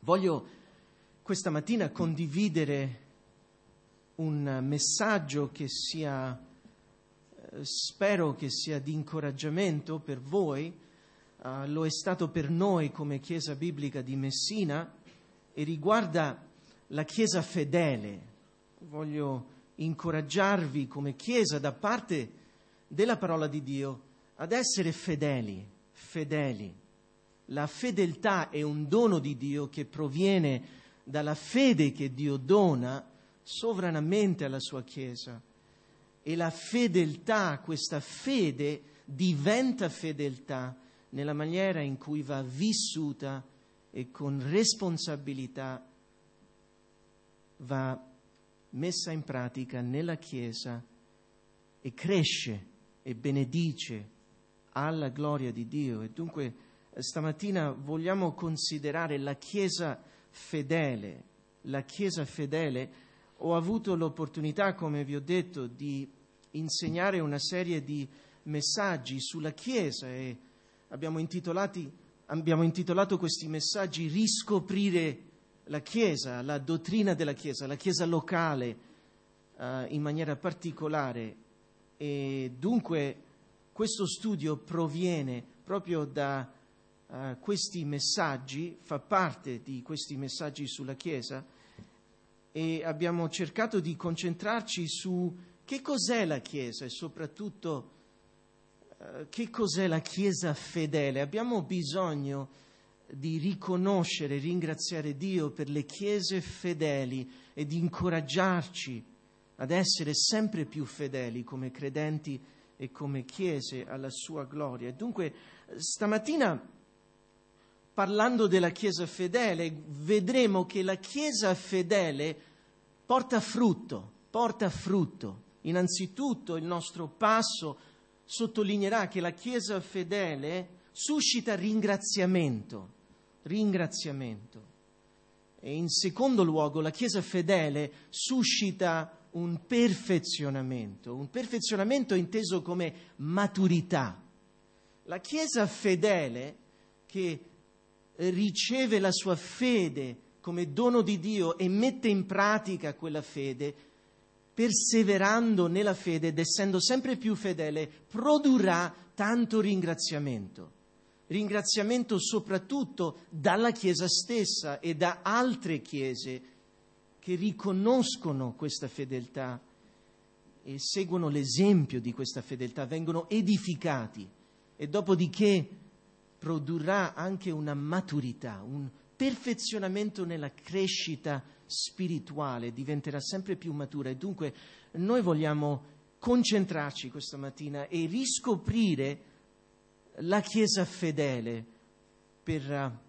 Voglio questa mattina condividere un messaggio che spero che sia di incoraggiamento per voi. Lo è stato per noi come Chiesa Biblica di Messina e riguarda la Chiesa fedele. Voglio incoraggiarvi come Chiesa da parte della parola di Dio ad essere fedeli. La fedeltà è un dono di Dio che proviene dalla fede che Dio dona sovranamente alla sua Chiesa. E la fedeltà, questa fede, diventa fedeltà nella maniera in cui va vissuta e con responsabilità va messa in pratica nella Chiesa e cresce e benedice alla gloria di Dio. E dunque stamattina vogliamo considerare la Chiesa fedele. La Chiesa fedele. Ho avuto l'opportunità, come vi ho detto, di insegnare una serie di messaggi sulla Chiesa e abbiamo intitolato questi messaggi Riscoprire la Chiesa, la dottrina della Chiesa, la Chiesa locale in maniera particolare. E dunque questo studio proviene proprio da questi messaggi, fa parte di questi messaggi sulla Chiesa, e abbiamo cercato di concentrarci su che cos'è la Chiesa e soprattutto che cos'è la Chiesa fedele. Abbiamo bisogno di riconoscere, ringraziare Dio per le Chiese fedeli e di incoraggiarci ad essere sempre più fedeli come credenti e come Chiese alla sua gloria. Dunque, stamattina, parlando della Chiesa fedele, vedremo che la Chiesa fedele porta frutto. Innanzitutto il nostro passo sottolineerà che la Chiesa fedele suscita ringraziamento. E in secondo luogo la Chiesa fedele suscita un perfezionamento inteso come maturità. La Chiesa fedele che riceve la sua fede come dono di Dio e mette in pratica quella fede, perseverando nella fede ed essendo sempre più fedele, produrrà tanto ringraziamento soprattutto dalla Chiesa stessa e da altre Chiese che riconoscono questa fedeltà e seguono l'esempio di questa fedeltà, vengono edificati e dopodiché produrrà anche una maturità, un perfezionamento nella crescita spirituale, diventerà sempre più matura. E dunque noi vogliamo concentrarci questa mattina e riscoprire la Chiesa fedele per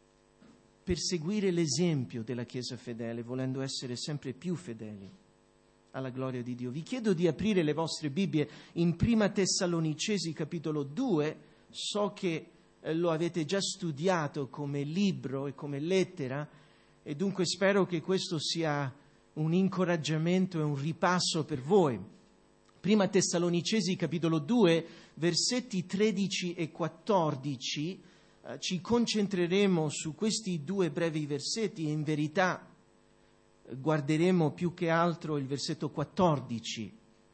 seguire l'esempio della Chiesa fedele, volendo essere sempre più fedeli alla gloria di Dio. Vi chiedo di aprire le vostre Bibbie in Prima Tessalonicesi capitolo 2. So che lo avete già studiato come libro e come lettera e dunque spero che questo sia un incoraggiamento e un ripasso per voi. Prima Tessalonicesi capitolo 2, versetti 13 e 14, ci concentreremo su questi due brevi versetti e in verità guarderemo più che altro il versetto 14,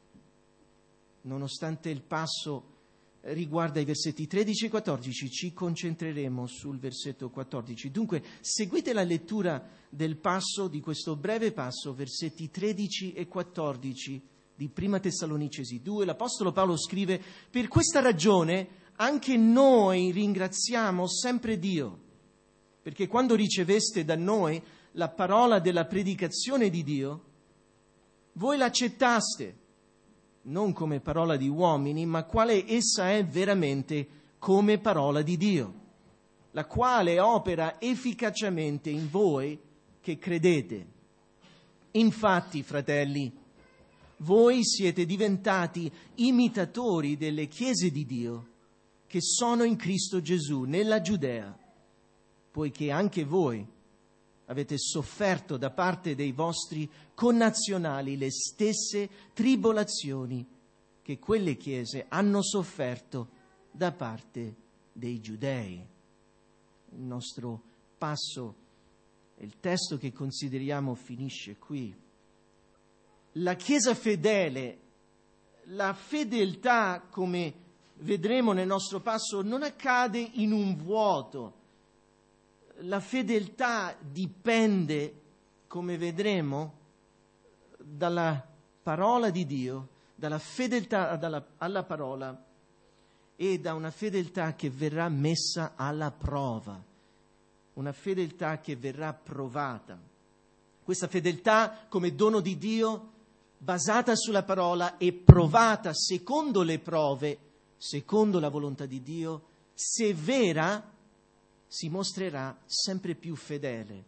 nonostante il passo riguarda i versetti 13 e 14, ci concentreremo sul versetto 14. Dunque, seguite la lettura del passo, di questo breve passo, versetti 13 e 14 di Prima Tessalonicesi 2. L'Apostolo Paolo scrive: per questa ragione anche noi ringraziamo sempre Dio, perché quando riceveste da noi la parola della predicazione di Dio, voi l'accettaste, non come parola di uomini, ma quale essa è veramente, come parola di Dio, la quale opera efficacemente in voi che credete. Infatti, fratelli, voi siete diventati imitatori delle chiese di Dio che sono in Cristo Gesù, nella Giudea, poiché anche voi avete sofferto da parte dei vostri connazionali le stesse tribolazioni che quelle chiese hanno sofferto da parte dei giudei. Il nostro passo Il testo che consideriamo finisce qui. La Chiesa fedele, la fedeltà, come vedremo nel nostro passo, non accade in un vuoto. La fedeltà dipende, come vedremo, dalla parola di Dio, dalla fedeltà alla parola e da una fedeltà che verrà messa alla prova, una fedeltà che verrà provata. Questa fedeltà come dono di Dio, basata sulla parola e provata secondo le prove, secondo la volontà di Dio, se vera, si mostrerà sempre più fedele.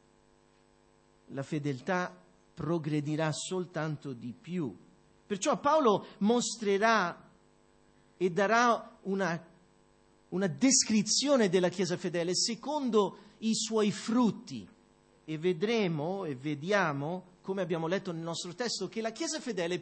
La fedeltà progredirà soltanto di più. Perciò Paolo mostrerà e darà una descrizione della Chiesa fedele secondo i suoi frutti. E vedremo e vediamo, come abbiamo letto nel nostro testo, che la Chiesa fedele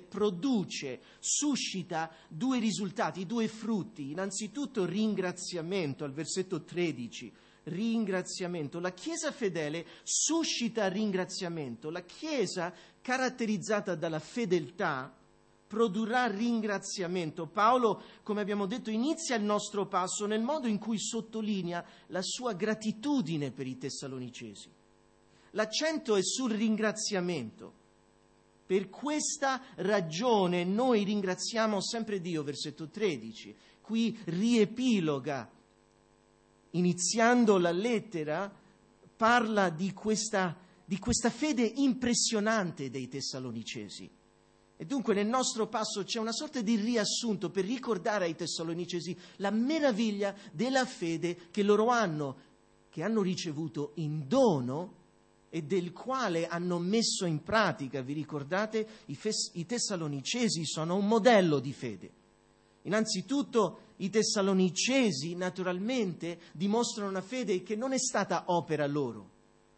suscita due risultati, due frutti. Innanzitutto ringraziamento, al versetto 13. Ringraziamento. La Chiesa fedele suscita ringraziamento. La Chiesa caratterizzata dalla fedeltà produrrà ringraziamento. Paolo, come abbiamo detto, inizia il nostro passo nel modo in cui sottolinea la sua gratitudine per i Tessalonicesi. L'accento è sul ringraziamento. Per questa ragione noi ringraziamo sempre Dio, versetto 13. Qui riepiloga. Iniziando la lettera, parla di questa fede impressionante dei Tessalonicesi. E dunque nel nostro passo c'è una sorta di riassunto per ricordare ai Tessalonicesi la meraviglia della fede che loro hanno, che hanno ricevuto in dono e del quale hanno messo in pratica. Vi ricordate? I Tessalonicesi sono un modello di fede. Innanzitutto i Tessalonicesi naturalmente dimostrano una fede che non è stata opera loro,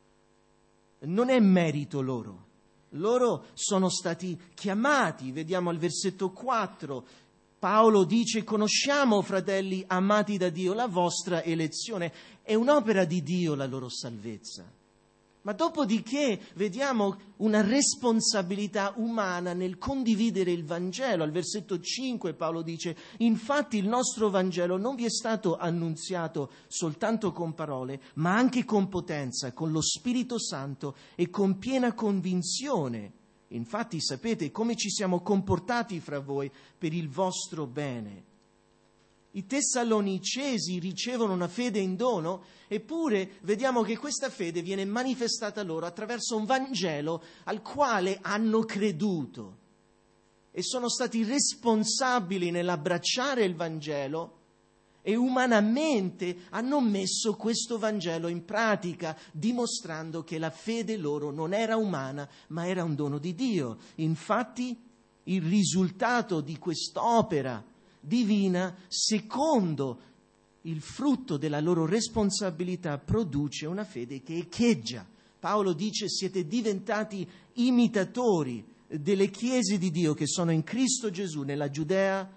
non è merito loro. Loro sono stati chiamati, vediamo al versetto 4, Paolo dice: conosciamo, fratelli amati da Dio, la vostra elezione. È un'opera di Dio la loro salvezza. Ma dopodiché vediamo una responsabilità umana nel condividere il Vangelo. Al versetto 5 Paolo dice: infatti il nostro Vangelo non vi è stato annunziato soltanto con parole, ma anche con potenza, con lo Spirito Santo e con piena convinzione. Infatti sapete come ci siamo comportati fra voi per il vostro bene. I Tessalonicesi ricevono una fede in dono, eppure vediamo che questa fede viene manifestata loro attraverso un Vangelo al quale hanno creduto e sono stati responsabili nell'abbracciare il Vangelo e umanamente hanno messo questo Vangelo in pratica, dimostrando che la fede loro non era umana, ma era un dono di Dio. Infatti il risultato di quest'opera divina, secondo il frutto della loro responsabilità, produce una fede che echeggia. Paolo dice: siete diventati imitatori delle chiese di Dio che sono in Cristo Gesù nella Giudea,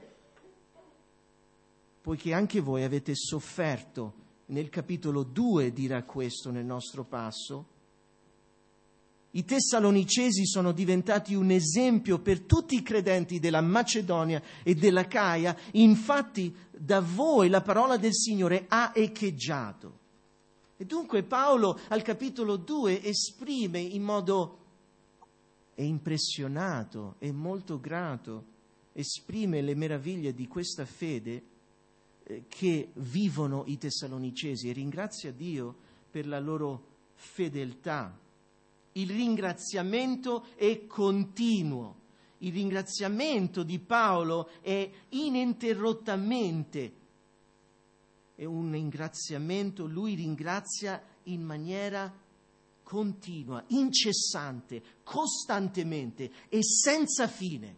poiché anche voi avete sofferto. Nel capitolo 2 dirà questo nel nostro passo. I Tessalonicesi sono diventati un esempio per tutti i credenti della Macedonia e dell'Acaia. Infatti da voi la parola del Signore ha echeggiato. E dunque Paolo al capitolo 2 esprime in modo impressionato e molto grato, esprime le meraviglie di questa fede che vivono i Tessalonicesi e ringrazia Dio per la loro fedeltà. Il ringraziamento è continuo. Il ringraziamento di Paolo è ininterrottamente. È un ringraziamento, lui ringrazia in maniera continua, incessante, costantemente e senza fine.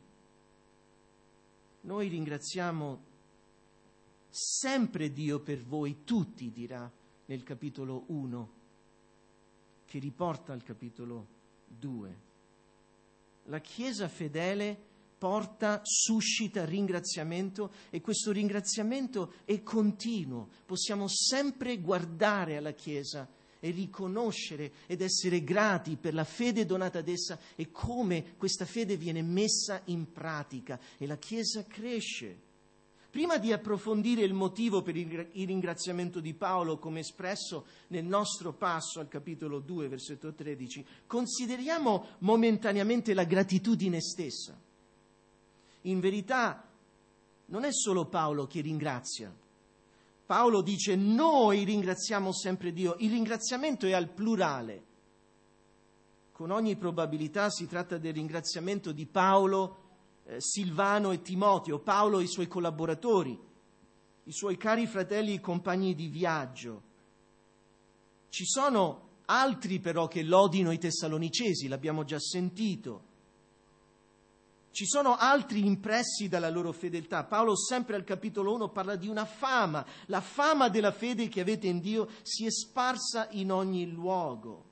Noi ringraziamo sempre Dio per voi tutti, dirà nel capitolo 1. Che riporta al capitolo 2. La Chiesa fedele suscita ringraziamento e questo ringraziamento è continuo. Possiamo sempre guardare alla Chiesa e riconoscere ed essere grati per la fede donata ad essa e come questa fede viene messa in pratica e la Chiesa cresce. Prima di approfondire il motivo per il ringraziamento di Paolo, come espresso nel nostro passo al capitolo 2, versetto 13, consideriamo momentaneamente la gratitudine stessa. In verità, non è solo Paolo che ringrazia. Paolo dice: noi ringraziamo sempre Dio. Il ringraziamento è al plurale. Con ogni probabilità si tratta del ringraziamento di Paolo, Silvano e Timoteo, Paolo e i suoi collaboratori, i suoi cari fratelli e compagni di viaggio. Ci sono altri però che lodino i Tessalonicesi, l'abbiamo già sentito. Ci sono altri impressi dalla loro fedeltà. Paolo sempre al capitolo 1 parla di una fama, la fama della fede che avete in Dio si è sparsa in ogni luogo.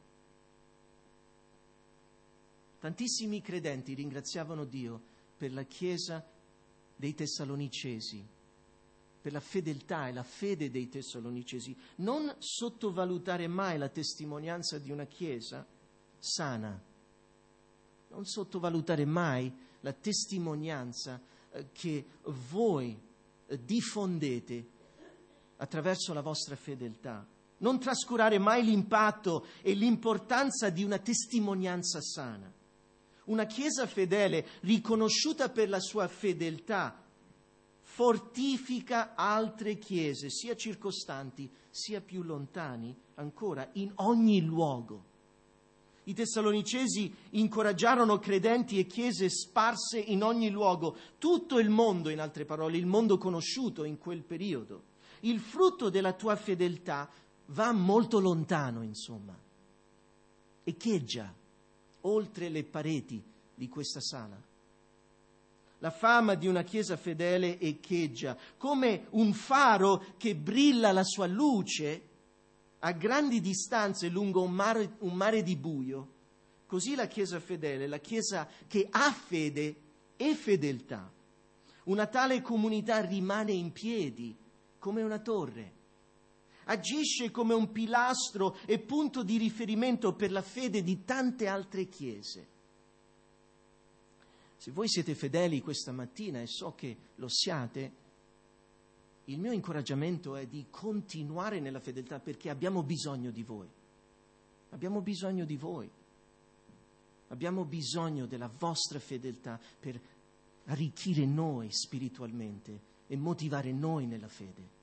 Tantissimi credenti ringraziavano Dio per la Chiesa dei Tessalonicesi, per la fedeltà e la fede dei Tessalonicesi. Non sottovalutare mai la testimonianza di una Chiesa sana. Non sottovalutare mai la testimonianza che voi diffondete attraverso la vostra fedeltà. Non trascurare mai l'impatto e l'importanza di una testimonianza sana. Una Chiesa fedele, riconosciuta per la sua fedeltà, fortifica altre chiese, sia circostanti, sia più lontani, ancora, in ogni luogo. I Tessalonicesi incoraggiarono credenti e chiese sparse in ogni luogo, tutto il mondo, in altre parole, il mondo conosciuto in quel periodo. Il frutto della tua fedeltà va molto lontano, insomma, echeggia oltre le pareti di questa sala. La fama di una Chiesa fedele echeggia come un faro che brilla la sua luce a grandi distanze lungo un mare di buio. Così la Chiesa fedele, la Chiesa che ha fede e fedeltà. Una tale comunità rimane in piedi come una torre. Agisce come un pilastro e punto di riferimento per la fede di tante altre chiese. Se voi siete fedeli questa mattina, e so che lo siate, il mio incoraggiamento è di continuare nella fedeltà, perché abbiamo bisogno di voi. Abbiamo bisogno di voi. Abbiamo bisogno della vostra fedeltà per arricchire noi spiritualmente e motivare noi nella fede.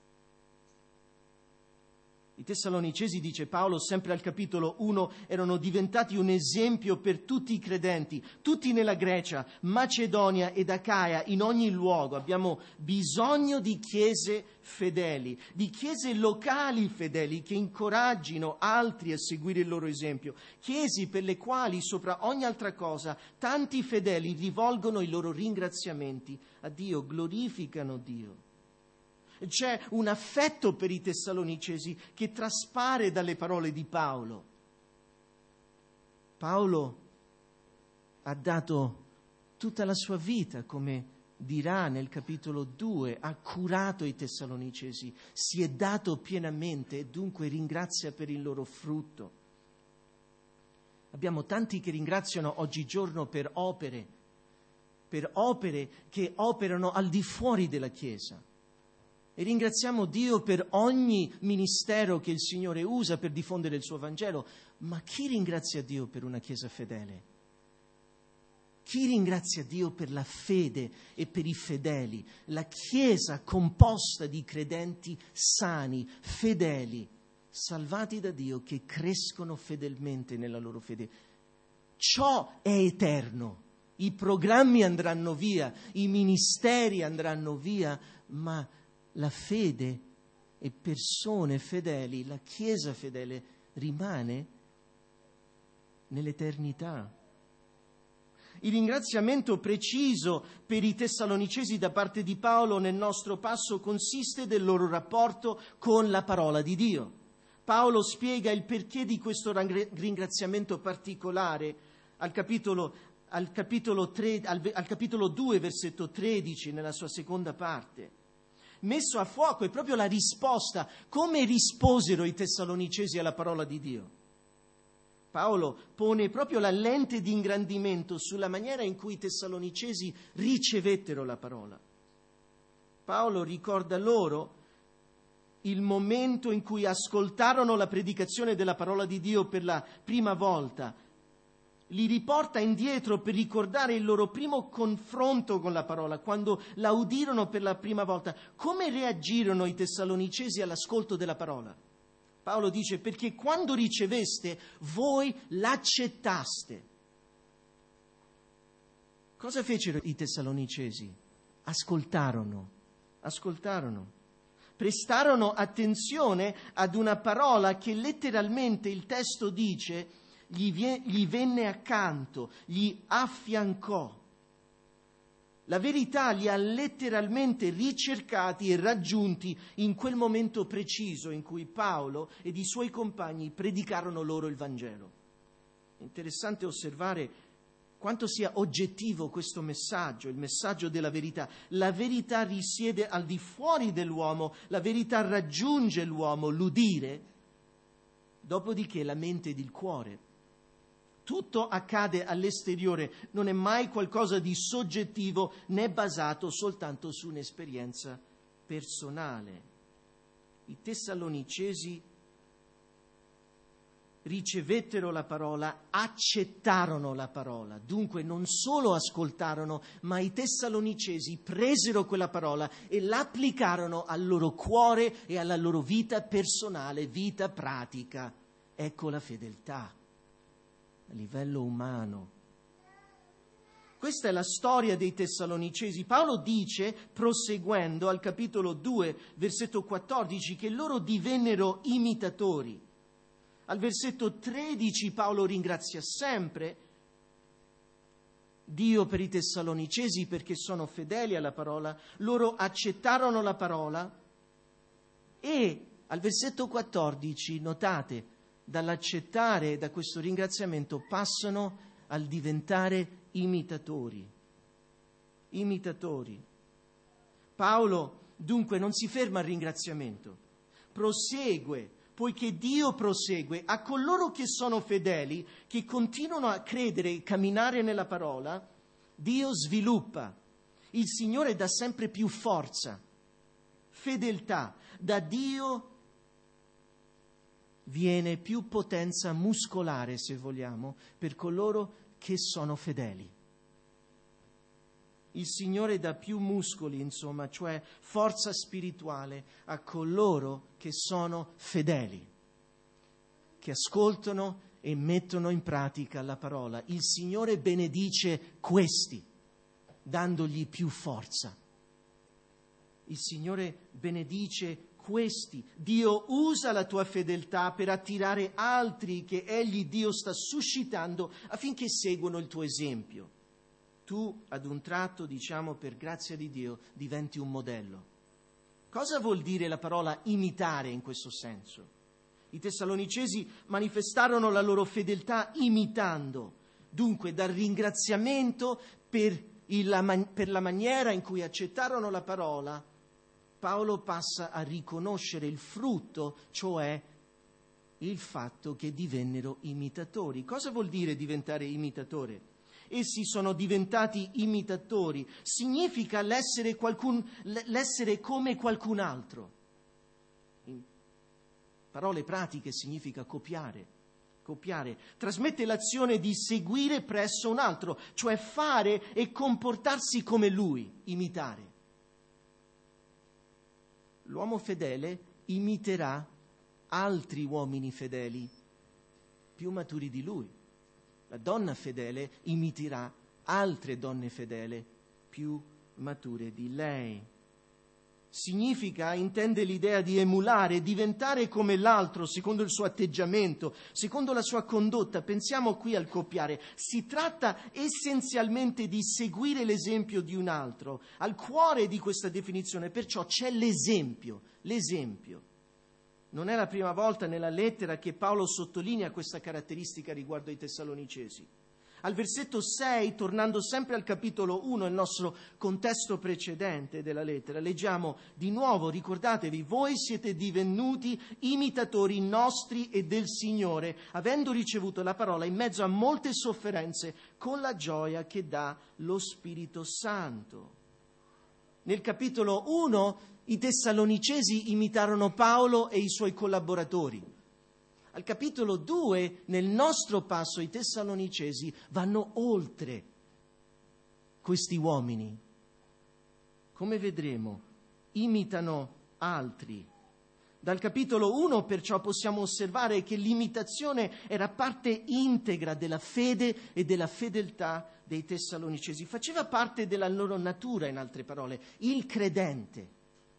I Tessalonicesi, dice Paolo, sempre al capitolo 1, erano diventati un esempio per tutti i credenti, tutti nella Grecia, Macedonia ed Acaia, in ogni luogo. Abbiamo bisogno di chiese fedeli, di chiese locali fedeli che incoraggino altri a seguire il loro esempio, chiese per le quali, sopra ogni altra cosa, tanti fedeli rivolgono i loro ringraziamenti a Dio, glorificano Dio. C'è un affetto per i Tessalonicesi che traspare dalle parole di Paolo. Paolo ha dato tutta la sua vita, come dirà nel capitolo 2, ha curato i Tessalonicesi, si è dato pienamente e dunque ringrazia per il loro frutto. Abbiamo tanti che ringraziano oggigiorno per opere che operano al di fuori della Chiesa. E ringraziamo Dio per ogni ministero che il Signore usa per diffondere il suo Vangelo. Ma chi ringrazia Dio per una Chiesa fedele? Chi ringrazia Dio per la fede e per i fedeli? La Chiesa composta di credenti sani, fedeli, salvati da Dio, che crescono fedelmente nella loro fede. Ciò è eterno. I programmi andranno via, i ministeri andranno via, ma la fede e persone fedeli, la Chiesa fedele rimane nell'eternità. Il ringraziamento preciso per i Tessalonicesi da parte di Paolo nel nostro passo consiste del loro rapporto con la parola di Dio. Paolo spiega il perché di questo ringraziamento particolare al capitolo 2, versetto 13, nella sua seconda parte. messo a fuoco, è proprio la risposta. Come risposero i Tessalonicesi alla parola di Dio? Paolo pone proprio la lente di ingrandimento sulla maniera in cui i Tessalonicesi ricevettero la parola. Paolo ricorda loro il momento in cui ascoltarono la predicazione della parola di Dio per la prima volta. Li riporta indietro per ricordare il loro primo confronto con la parola, quando la udirono per la prima volta. Come reagirono i Tessalonicesi all'ascolto della parola? Paolo dice: perché quando riceveste, voi l'accettaste. Cosa fecero i Tessalonicesi? Ascoltarono. Prestarono attenzione ad una parola che letteralmente il testo dice gli venne accanto, gli affiancò. La verità li ha letteralmente ricercati e raggiunti in quel momento preciso in cui Paolo ed i suoi compagni predicarono loro il Vangelo. È interessante osservare quanto sia oggettivo questo messaggio, il messaggio della verità. La verità risiede al di fuori dell'uomo, la verità raggiunge l'uomo, l'udire, dopodiché la mente ed il cuore. Tutto accade all'esteriore, non è mai qualcosa di soggettivo né basato soltanto su un'esperienza personale. I Tessalonicesi ricevettero la parola, accettarono la parola. Dunque non solo ascoltarono, ma i Tessalonicesi presero quella parola e l'applicarono al loro cuore e alla loro vita personale, vita pratica. Ecco la fedeltà a livello umano. Questa è la storia dei Tessalonicesi. Paolo dice, proseguendo al capitolo 2, versetto 14, che loro divennero imitatori. Al versetto 13 Paolo ringrazia sempre Dio per i Tessalonicesi perché sono fedeli alla parola, loro accettarono la parola e al versetto 14, notate, dall'accettare da questo ringraziamento passano al diventare imitatori. Paolo dunque non si ferma al ringraziamento, prosegue. Poiché Dio prosegue a coloro che sono fedeli, che continuano a credere e camminare nella parola, Dio sviluppa. Il Signore dà sempre più forza, fedeltà. Da Dio viene più potenza muscolare, se vogliamo, per coloro che sono fedeli. Il Signore dà più muscoli, insomma, cioè forza spirituale a coloro che sono fedeli, che ascoltano e mettono in pratica la parola. Il Signore benedice questi, dandogli più forza. Il Signore benedice questi. Dio usa la tua fedeltà per attirare altri che Egli, Dio, sta suscitando affinché seguano il tuo esempio. Tu, ad un tratto, diciamo, per grazia di Dio, diventi un modello. Cosa vuol dire la parola imitare in questo senso? I Tessalonicesi manifestarono la loro fedeltà imitando. Dunque, dal ringraziamento per la maniera in cui accettarono la parola, Paolo passa a riconoscere il frutto, cioè il fatto che divennero imitatori. Cosa vuol dire diventare imitatore? Essi sono diventati imitatori. Significa l'essere come qualcun altro. In parole pratiche significa copiare. Trasmette l'azione di seguire presso un altro, cioè fare e comportarsi come lui, imitare. L'uomo fedele imiterà altri uomini fedeli, più maturi di lui. La donna fedele imiterà altre donne fedeli, più mature di lei. Significa, intende l'idea di emulare, diventare come l'altro, secondo il suo atteggiamento, secondo la sua condotta. Pensiamo qui al copiare. Si tratta essenzialmente di seguire l'esempio di un altro. Al cuore di questa definizione, perciò, c'è l'esempio. Non è la prima volta nella lettera che Paolo sottolinea questa caratteristica riguardo ai Tessalonicesi. Al versetto 6, tornando sempre al capitolo 1, il nostro contesto precedente della lettera, leggiamo di nuovo, ricordatevi, voi siete divenuti imitatori nostri e del Signore, avendo ricevuto la parola in mezzo a molte sofferenze, con la gioia che dà lo Spirito Santo. Nel capitolo 1 i Tessalonicesi imitarono Paolo e i suoi collaboratori. Al capitolo 2, nel nostro passo, i Tessalonicesi vanno oltre questi uomini. Come vedremo, imitano altri. Dal capitolo 1, perciò, possiamo osservare che l'imitazione era parte integra della fede e della fedeltà dei Tessalonicesi. Faceva parte della loro natura, in altre parole. Il credente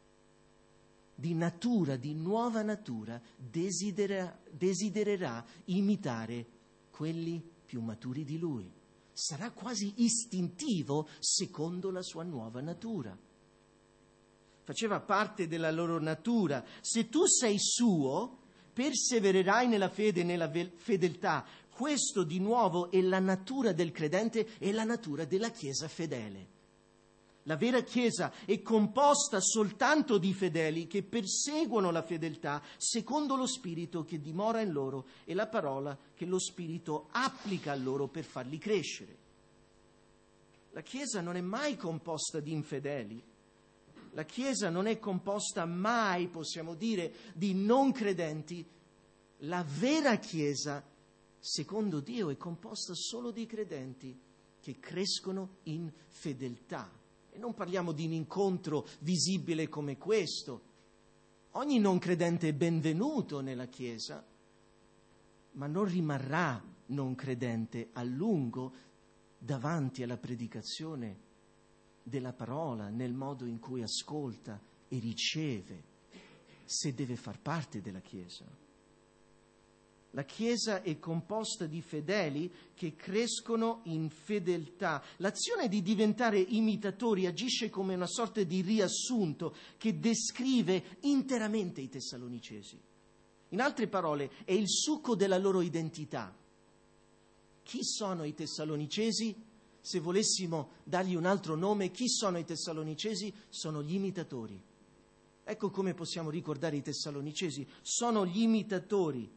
di natura, di nuova natura, desidererà imitare quelli più maturi di lui. Sarà quasi istintivo secondo la sua nuova natura. Faceva parte della loro natura. Se tu sei suo, persevererai nella fede e nella fedeltà. Questo di nuovo è la natura del credente e la natura della Chiesa fedele. La vera Chiesa è composta soltanto di fedeli che perseguono la fedeltà secondo lo Spirito che dimora in loro e la parola che lo Spirito applica a loro per farli crescere. La Chiesa non è mai composta di infedeli. La Chiesa non è composta mai, possiamo dire, di non credenti. La vera Chiesa, secondo Dio, è composta solo di credenti che crescono in fedeltà. E non parliamo di un incontro visibile come questo. Ogni non credente è benvenuto nella Chiesa, ma non rimarrà non credente a lungo davanti alla predicazione della parola, nel modo in cui ascolta e riceve, se deve far parte della Chiesa. La Chiesa è composta di fedeli che crescono in fedeltà. L'azione di diventare imitatori agisce come una sorta di riassunto che descrive interamente i Tessalonicesi. In altre parole, è il succo della loro identità. Chi sono i Tessalonicesi? Se volessimo dargli un altro nome, chi sono i Tessalonicesi? Sono gli imitatori. Ecco come possiamo ricordare i Tessalonicesi. Sono gli imitatori.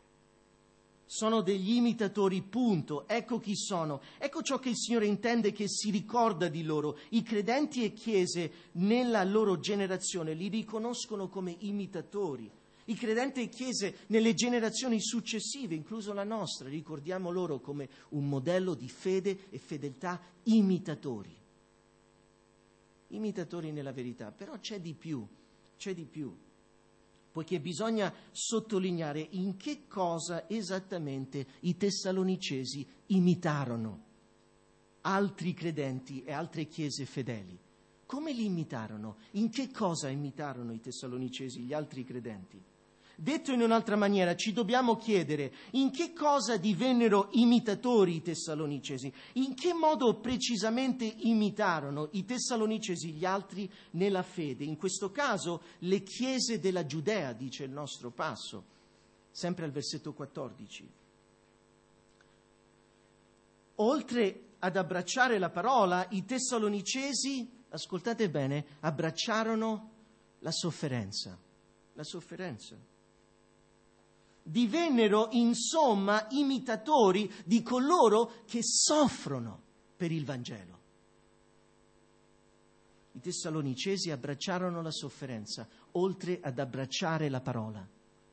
Sono degli imitatori, punto. Ecco chi sono. Ecco ciò che il Signore intende che si ricorda di loro. I credenti e chiese nella loro generazione li riconoscono come imitatori. I credenti e chiese nelle generazioni successive, incluso la nostra, ricordiamo loro come un modello di fede e fedeltà, imitatori. Imitatori nella verità. Però c'è di più. Poiché bisogna sottolineare in che cosa esattamente i Tessalonicesi imitarono altri credenti e altre chiese fedeli. Come li imitarono? In che cosa imitarono i Tessalonicesi, gli altri credenti? Detto in un'altra maniera, ci dobbiamo chiedere in che cosa divennero imitatori i Tessalonicesi, in che modo precisamente imitarono i Tessalonicesi gli altri nella fede, in questo caso le chiese della Giudea, dice il nostro passo, sempre al versetto 14. Oltre ad abbracciare la parola, i Tessalonicesi, ascoltate bene, abbracciarono la sofferenza. Divennero insomma imitatori di coloro che soffrono per il Vangelo. I Tessalonicesi abbracciarono la sofferenza, oltre ad abbracciare la parola.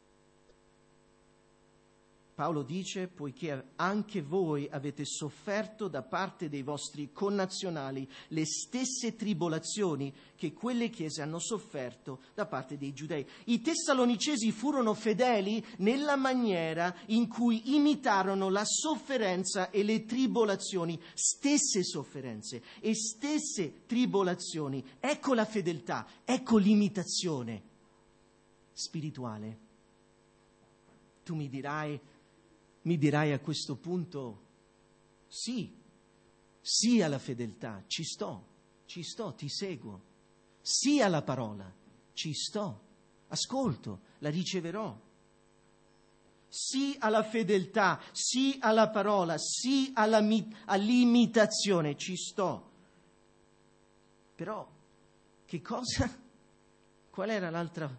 Paolo dice, poiché anche voi avete sofferto da parte dei vostri connazionali le stesse tribolazioni che quelle chiese hanno sofferto da parte dei giudei. I Tessalonicesi furono fedeli nella maniera in cui imitarono la sofferenza e le tribolazioni, stesse sofferenze e stesse tribolazioni. Ecco la fedeltà, ecco l'imitazione spirituale. Tu mi dirai a questo punto, sì alla fedeltà, ci sto, ti seguo. Sì alla parola, ci sto, ascolto, la riceverò. sì alla fedeltà, sì alla parola, sì all'imitazione, ci sto. Però, che cosa? Qual era l'altra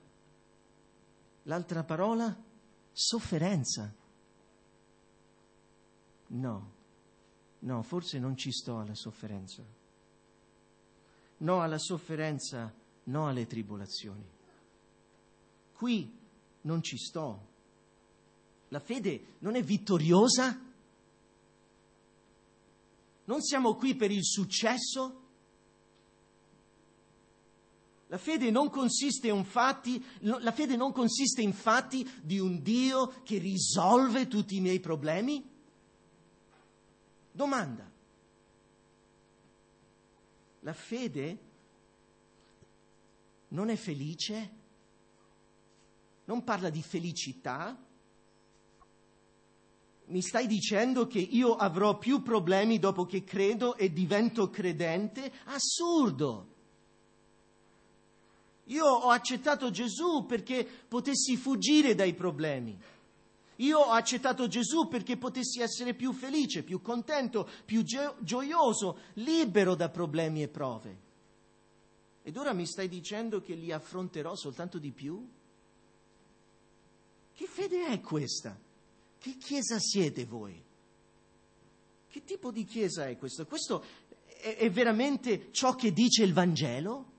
parola? Sofferenza. No, forse non ci sto alla sofferenza. No alla sofferenza, no alle tribolazioni. Qui non ci sto. La fede non è vittoriosa? Non siamo qui per il successo? La fede non consiste infatti di un Dio che risolve tutti i miei problemi? Domanda. La fede non è felice? Non parla di felicità? Mi stai dicendo che io avrò più problemi dopo che credo e divento credente? Assurdo! Io ho accettato Gesù perché potessi fuggire dai problemi. Io ho accettato Gesù perché potessi essere più felice, più contento, più gioioso, libero da problemi e prove. Ed ora mi stai dicendo che li affronterò soltanto di più? Che fede è questa? Che chiesa siete voi? Che tipo di chiesa è questa? Questo è veramente ciò che dice il Vangelo?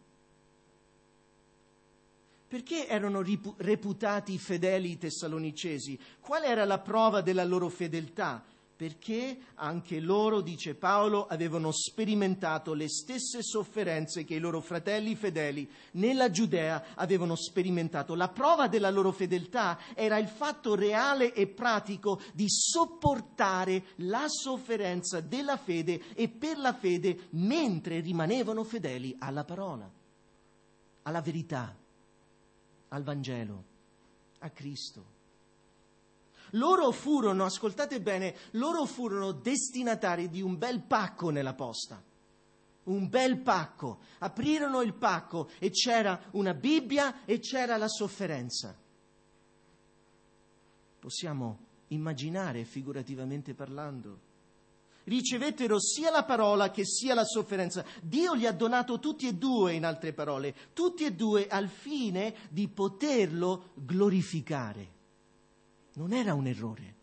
Perché erano reputati fedeli i tessalonicesi? Qual era la prova della loro fedeltà? Perché anche loro, dice Paolo, avevano sperimentato le stesse sofferenze che i loro fratelli fedeli nella Giudea avevano sperimentato. La prova della loro fedeltà era il fatto reale e pratico di sopportare la sofferenza della fede e per la fede mentre rimanevano fedeli alla parola, alla verità, al Vangelo, a Cristo. Loro furono, ascoltate bene, destinatari di un bel pacco nella posta. Un bel pacco. Aprirono il pacco e c'era una Bibbia e c'era la sofferenza. Possiamo immaginare, figurativamente parlando. Ricevettero sia la parola che sia la sofferenza. Dio li ha donato tutti e due, in altre parole, tutti e due al fine di poterlo glorificare. Non era un errore.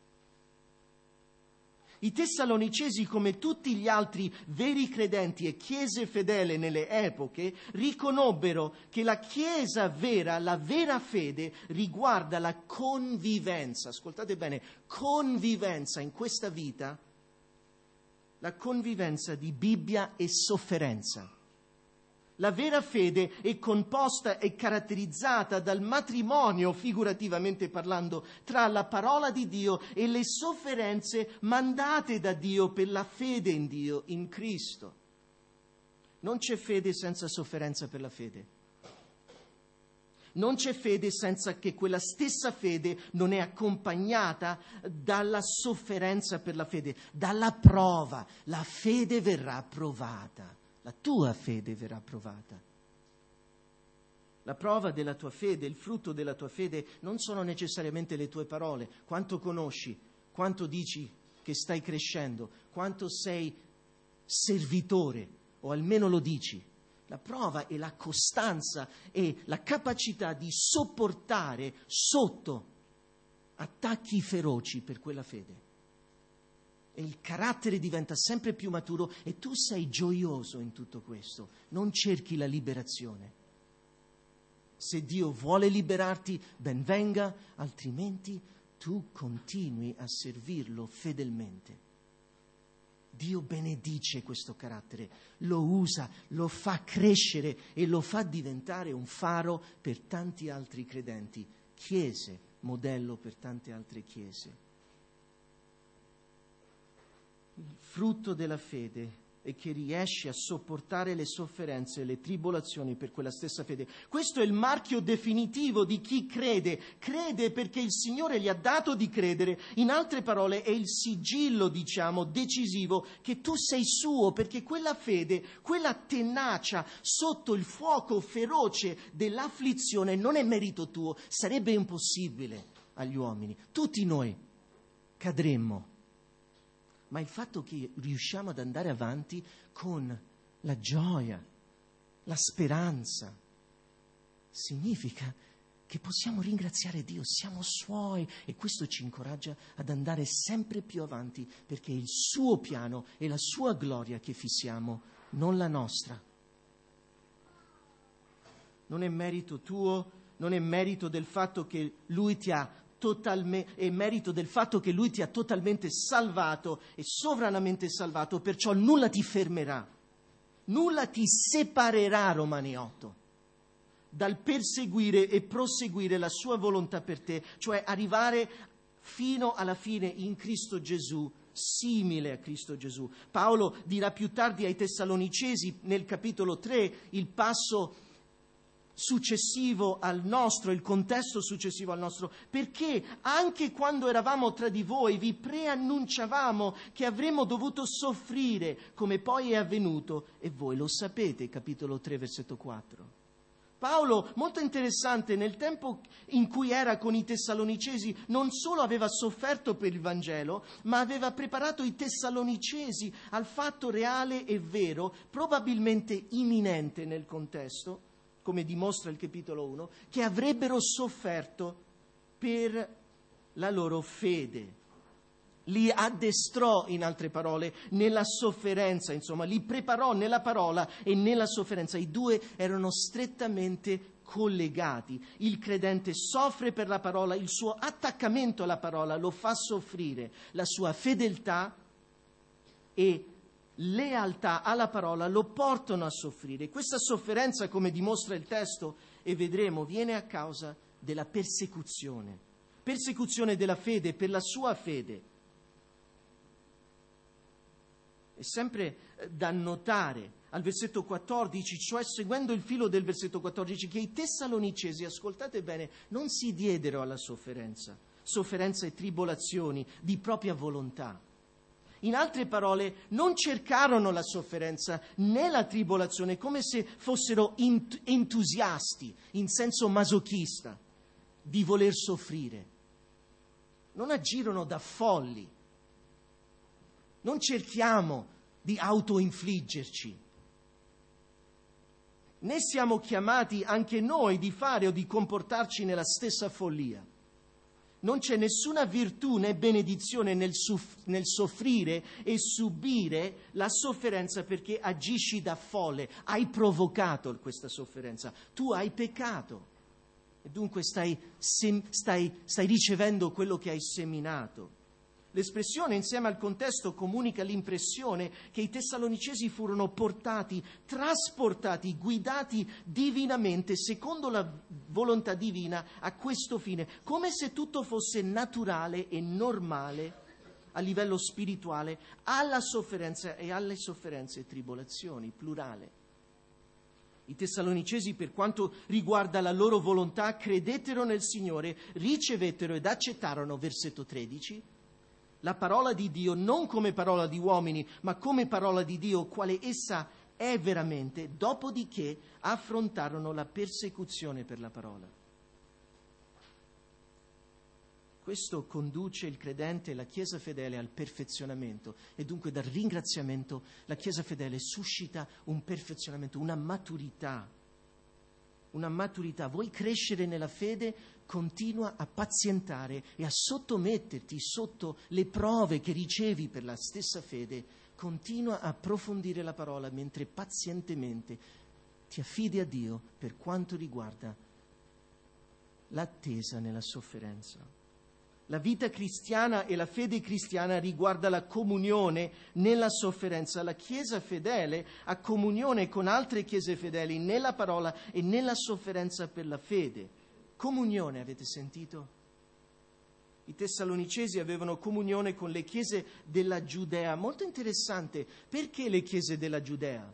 I tessalonicesi, come tutti gli altri veri credenti e chiese fedele nelle epoche, riconobbero che la chiesa vera, la vera fede, riguarda la convivenza. Ascoltate bene, convivenza in questa vita, la convivenza di Bibbia e sofferenza. La vera fede è composta e caratterizzata dal matrimonio, figurativamente parlando, tra la parola di Dio e le sofferenze mandate da Dio per la fede in Dio, in Cristo. Non c'è fede senza sofferenza per la fede. Non c'è fede senza che quella stessa fede non è accompagnata dalla sofferenza per la fede, dalla prova. La fede verrà provata. La tua fede verrà provata. La prova della tua fede, il frutto della tua fede non sono necessariamente le tue parole, quanto conosci, quanto dici che stai crescendo, quanto sei servitore, o almeno lo dici. La prova è la costanza e la capacità di sopportare sotto attacchi feroci per quella fede. E il carattere diventa sempre più maturo e tu sei gioioso in tutto questo, non cerchi la liberazione. Se Dio vuole liberarti, ben venga, altrimenti tu continui a servirlo fedelmente. Dio benedice questo carattere, lo usa, lo fa crescere e lo fa diventare un faro per tanti altri credenti, chiese, modello per tante altre chiese. Il frutto della fede è che riesci a sopportare le sofferenze e le tribolazioni per quella stessa fede. Questo è il marchio definitivo di chi crede. Crede perché il Signore gli ha dato di credere. In altre parole, è il sigillo, decisivo, che tu sei suo, perché quella fede, quella tenacia sotto il fuoco feroce dell'afflizione non è merito tuo. Sarebbe impossibile agli uomini. Tutti noi cadremmo, ma il fatto che riusciamo ad andare avanti con la gioia, la speranza, significa che possiamo ringraziare Dio, siamo Suoi, e questo ci incoraggia ad andare sempre più avanti, perché è il Suo piano e la Sua gloria che fissiamo, non la nostra. Non è merito tuo, non è merito del fatto che Lui ti ha è merito del fatto che Lui ti ha totalmente salvato e sovranamente salvato, perciò nulla ti fermerà, nulla ti separerà, Romani 8, dal perseguire e proseguire la Sua volontà per te, cioè arrivare fino alla fine in Cristo Gesù, simile a Cristo Gesù. Paolo dirà più tardi ai Tessalonicesi, nel capitolo 3, il passo successivo al nostro, il contesto successivo al nostro, perché anche quando eravamo tra di voi vi preannunciavamo che avremmo dovuto soffrire, come poi è avvenuto, e voi lo sapete, capitolo 3, versetto 4. Paolo, molto interessante, nel tempo in cui era con i Tessalonicesi, non solo aveva sofferto per il Vangelo, ma aveva preparato i Tessalonicesi al fatto reale e vero, probabilmente imminente nel contesto, come dimostra il capitolo 1, che avrebbero sofferto per la loro fede. Li addestrò, in altre parole, nella sofferenza, insomma, li preparò nella parola e nella sofferenza. I due erano strettamente collegati. Il credente soffre per la parola, il suo attaccamento alla parola lo fa soffrire, la sua fedeltà e lealtà alla parola lo portano a soffrire. Questa sofferenza, come dimostra il testo, e vedremo, viene a causa della persecuzione della fede, per la sua fede. È sempre da notare al versetto 14, cioè seguendo il filo del versetto 14, che i Tessalonicesi, ascoltate bene, non si diedero alla sofferenza e tribolazioni di propria volontà. In altre parole, non cercarono la sofferenza né la tribolazione come se fossero entusiasti, in senso masochista, di voler soffrire. Non agirono da folli. Non cerchiamo di autoinfliggerci. Né siamo chiamati anche noi di fare o di comportarci nella stessa follia. Non c'è nessuna virtù né benedizione nel soffrire e subire la sofferenza perché agisci da folle. Hai provocato questa sofferenza. Tu hai peccato. E dunque stai ricevendo quello che hai seminato. L'espressione insieme al contesto comunica l'impressione che i Tessalonicesi furono portati, trasportati, guidati divinamente, secondo la volontà divina, a questo fine, come se tutto fosse naturale e normale a livello spirituale, alla sofferenza e alle sofferenze e tribolazioni, plurale. I Tessalonicesi, per quanto riguarda la loro volontà, credettero nel Signore, ricevettero ed accettarono, versetto 13, la parola di Dio non come parola di uomini, ma come parola di Dio, quale essa è veramente, dopodiché affrontarono la persecuzione per la parola. Questo conduce il credente e la Chiesa fedele al perfezionamento e dunque dal ringraziamento la Chiesa fedele suscita un perfezionamento, una maturità. Vuoi crescere nella fede? Continua a pazientare e a sottometterti sotto le prove che ricevi per la stessa fede. Continua a approfondire la parola mentre pazientemente ti affidi a Dio per quanto riguarda l'attesa nella sofferenza. La vita cristiana e la fede cristiana riguarda la comunione nella sofferenza. La Chiesa fedele ha comunione con altre chiese fedeli nella parola e nella sofferenza per la fede. Comunione, avete sentito? I Tessalonicesi avevano comunione con le chiese della Giudea. Molto interessante. Perché le chiese della Giudea?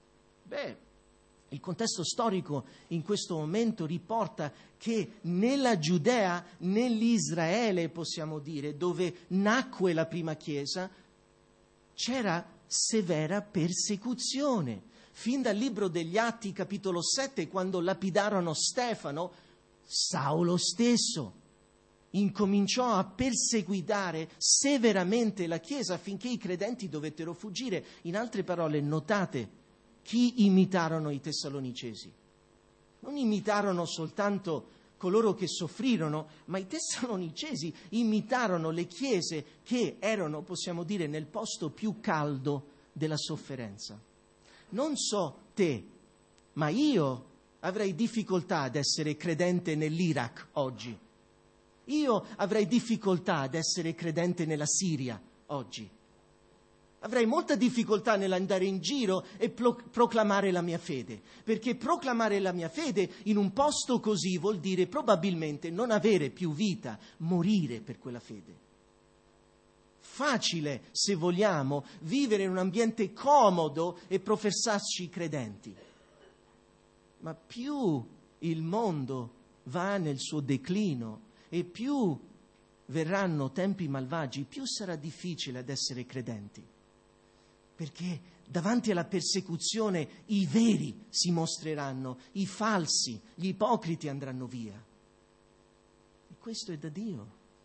Il contesto storico in questo momento riporta che nella Giudea, nell'Israele, possiamo dire, dove nacque la prima chiesa, c'era severa persecuzione. Fin dal libro degli Atti, capitolo 7, quando lapidarono Stefano, Saulo stesso incominciò a perseguitare severamente la Chiesa affinché i credenti dovettero fuggire. In altre parole, notate chi imitarono i Tessalonicesi. Non imitarono soltanto coloro che soffrirono, ma i Tessalonicesi imitarono le chiese che erano, possiamo dire, nel posto più caldo della sofferenza. Non so te, ma io avrei difficoltà ad essere credente nell'Iraq oggi. Io avrei difficoltà ad essere credente nella Siria oggi. Avrei molta difficoltà nell'andare in giro e proclamare la mia fede, perché proclamare la mia fede in un posto così vuol dire probabilmente non avere più vita, morire per quella fede. Facile, se vogliamo, vivere in un ambiente comodo e professarci credenti. Ma più il mondo va nel suo declino e più verranno tempi malvagi, più sarà difficile ad essere credenti. Perché davanti alla persecuzione i veri si mostreranno, i falsi, gli ipocriti andranno via. E questo è da Dio.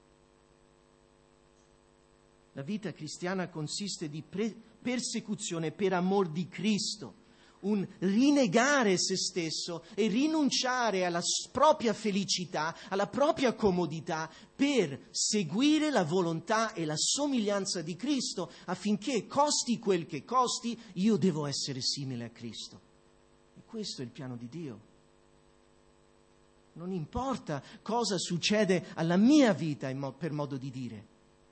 La vita cristiana consiste di persecuzione per amor di Cristo, un rinegare se stesso e rinunciare alla propria felicità, alla propria comodità per seguire la volontà e la somiglianza di Cristo affinché costi quel che costi, io devo essere simile a Cristo. E questo è il piano di Dio. Non importa cosa succede alla mia vita, per modo di dire.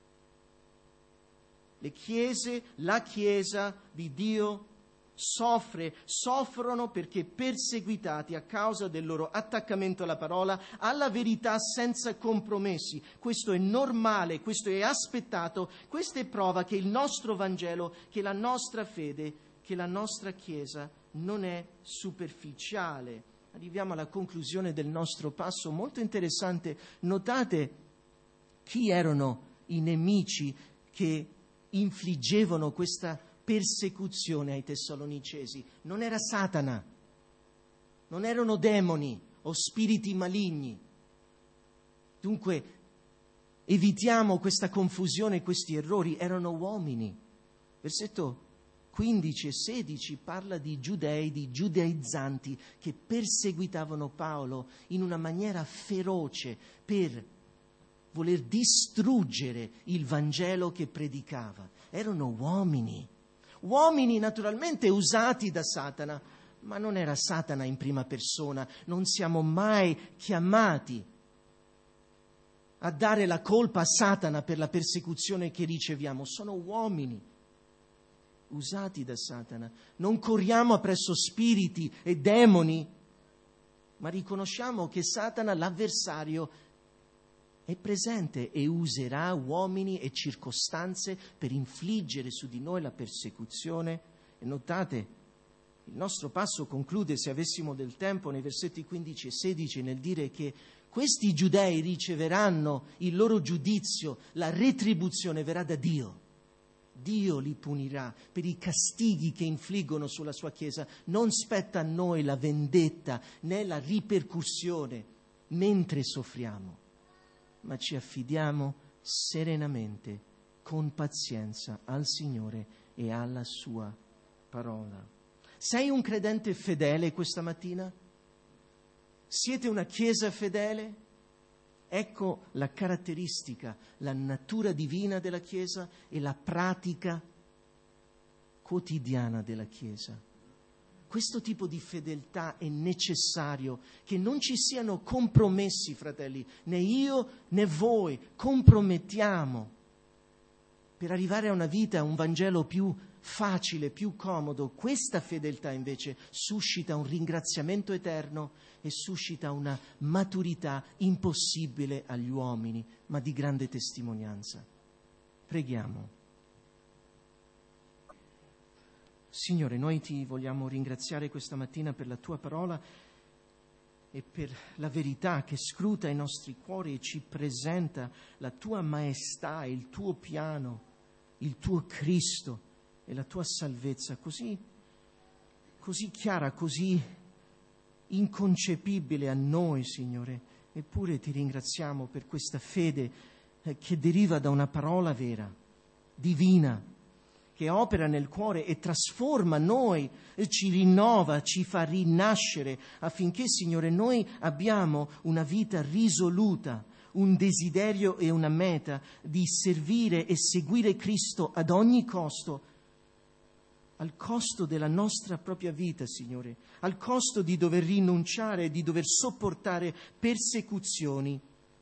Le chiese, la Chiesa di Dio soffrono perché perseguitati a causa del loro attaccamento alla parola, alla verità senza compromessi. Questo è normale, questo è aspettato, questa è prova che il nostro Vangelo, che la nostra fede, che la nostra Chiesa non è superficiale. Arriviamo alla conclusione del nostro passo molto interessante. Notate chi erano i nemici che infliggevano questa persecuzione ai Tessalonicesi. Non era Satana, non erano demoni o spiriti maligni. Dunque evitiamo questa confusione, questi errori. Erano uomini. Versetto 15 e 16 parla di giudei, di giudaizzanti che perseguitavano Paolo in una maniera feroce per voler distruggere il Vangelo che predicava. Erano uomini naturalmente usati da Satana, ma non era Satana in prima persona. Non siamo mai chiamati a dare la colpa a Satana per la persecuzione che riceviamo. Sono uomini usati da Satana. Non corriamo appresso spiriti e demoni, ma riconosciamo che Satana, l'avversario, è presente e userà uomini e circostanze per infliggere su di noi la persecuzione. E notate, il nostro passo conclude, se avessimo del tempo, nei versetti 15 e 16, nel dire che questi giudei riceveranno il loro giudizio, la retribuzione verrà da Dio. Dio li punirà per i castighi che infliggono sulla sua Chiesa. Non spetta a noi la vendetta né la ripercussione mentre soffriamo, ma ci affidiamo serenamente, con pazienza, al Signore e alla Sua parola. Sei un credente fedele questa mattina? Siete una Chiesa fedele? Ecco la caratteristica, la natura divina della Chiesa e la pratica quotidiana della Chiesa. Questo tipo di fedeltà è necessario, che non ci siano compromessi, fratelli, né io né voi compromettiamo per arrivare a una vita, a un Vangelo più facile, più comodo. Questa fedeltà invece suscita un ringraziamento eterno e suscita una maturità impossibile agli uomini, ma di grande testimonianza. Preghiamo. Signore, noi ti vogliamo ringraziare questa mattina per la tua parola e per la verità che scruta i nostri cuori e ci presenta la tua maestà, il tuo piano, il tuo Cristo e la tua salvezza così chiara, così inconcepibile a noi, Signore, Eppure ti ringraziamo per questa fede che deriva da una parola vera, divina, che opera nel cuore e trasforma noi, ci rinnova, ci fa rinascere, affinché, Signore, noi abbiamo una vita risoluta, un desiderio e una meta di servire e seguire Cristo ad ogni costo, al costo della nostra propria vita, Signore, al costo di dover rinunciare, di dover sopportare persecuzioni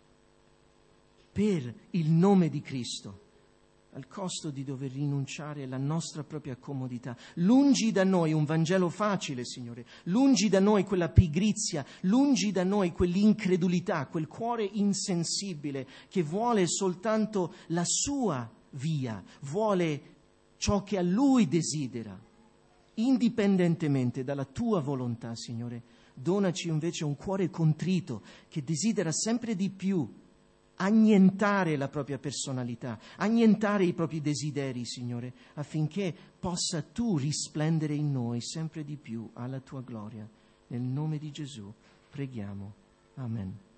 per il nome di Cristo, al costo di dover rinunciare alla nostra propria comodità. Lungi da noi un Vangelo facile, Signore, lungi da noi quella pigrizia, lungi da noi quell'incredulità, quel cuore insensibile che vuole soltanto la sua via, vuole ciò che a Lui desidera, indipendentemente dalla Tua volontà, Signore. Donaci invece un cuore contrito che desidera sempre di più annientare la propria personalità, annientare i propri desideri, Signore, affinché possa Tu risplendere in noi sempre di più alla Tua gloria. Nel nome di Gesù preghiamo. Amen.